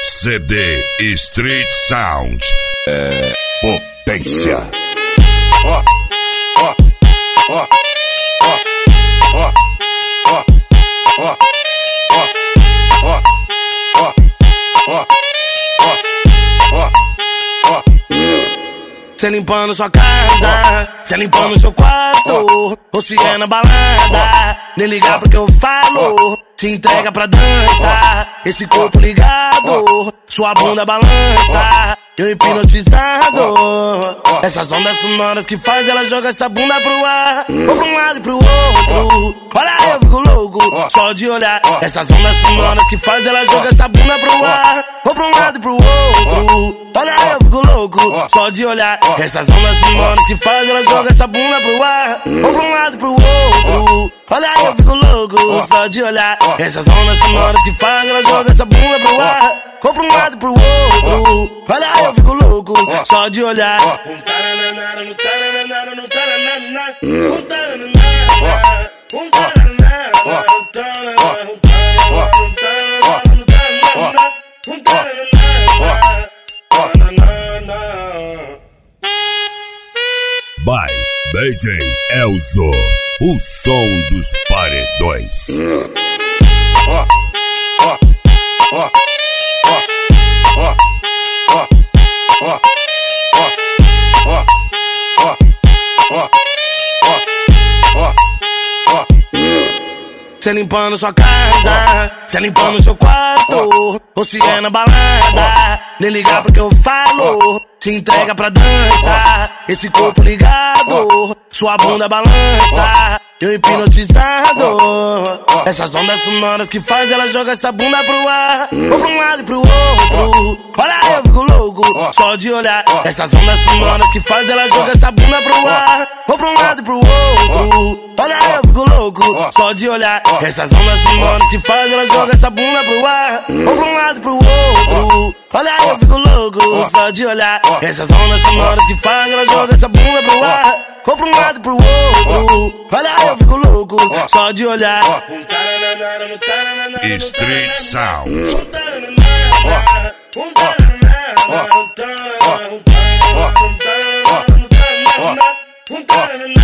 CD Street Sound é potência. Cê limpando sua casa, cê limpando seu quarto, ou se é na balada, nem ligar porque eu falo. Se entrega pra dança, esse corpo ligado, sua bunda balança, eu hipnotizado. Essas ondas sonoras que faz ela jogar essa bunda pro ar, ou pra um lado e pro outro. Olha, eu fico louco, só de olhar. Essas ondas sonoras que faz ela jogar essa bunda pro ar, ou pra um lado e pro outro. Olha, eu fico louco, só de olhar. Essas ondas sonoras que faz ela jogar essa bunda pro ar, ou pra um lado e pro outro. Olha, eu fico louco, só de olhar. Essas ondas sonoras que faz ela jogar essa bunda pro ar, ou pra um lado e pro outro. Olha, eu fico louco, só de olhar. By DJ Elzo, o som dos paredões. Cê limpando sua casa, cê limpando seu quarto, ou se é na balada, nem ligar porque eu falo. Se entrega pra dança, esse corpo ligado, sua bunda balança, eu hipnotizado. Essas ondas sonoras que faz ela jogar essa bunda pro ar, ou pra um lado e pro outro. Olha, eu fico louco, só de olhar. Essas ondas sonoras que faz ela jogar essa bunda pro ar, ou pra um lado e pro outro. Olha, eu fico louco, só de olhar. Essas ondas sonoras que faz ela jogar essa bunda pro ar, ou pra um lado e pro outro. Olha, eu fico louco, só de olhar. Essas ondas sonoras que faz ela jogar essa bunda pro ar, ou pra um lado e pro outro. Olha, eu fico louco, só de olhar. Street Sound. Um